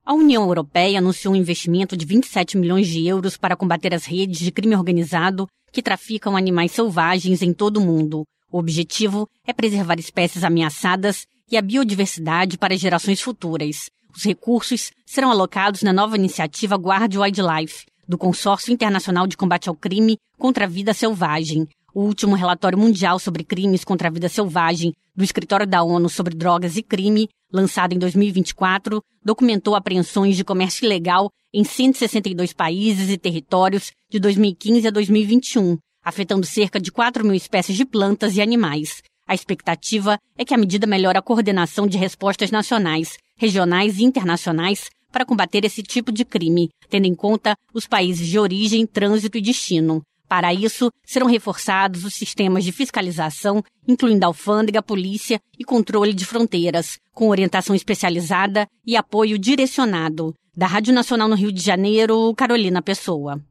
A União Europeia anunciou um investimento de 27 milhões de euros para combater as redes de crime organizado que traficam animais selvagens em todo o mundo. O objetivo é preservar espécies ameaçadas e a biodiversidade para gerações futuras. Os recursos serão alocados na nova iniciativa Guard Wildlife, do Consórcio Internacional de Combate ao Crime contra a Vida Selvagem. O último relatório mundial sobre crimes contra a vida selvagem do Escritório da ONU sobre Drogas e Crime, lançado em 2024, documentou apreensões de comércio ilegal em 162 países e territórios de 2015 a 2021, afetando cerca de 4 mil espécies de plantas e animais. A expectativa é que a medida melhore a coordenação de respostas nacionais, regionais e internacionais para combater esse tipo de crime, tendo em conta os países de origem, trânsito e destino. Para isso, serão reforçados os sistemas de fiscalização, incluindo alfândega, polícia e controle de fronteiras, com orientação especializada e apoio direcionado. Da Rádio Nacional no Rio de Janeiro, Carolina Pessoa.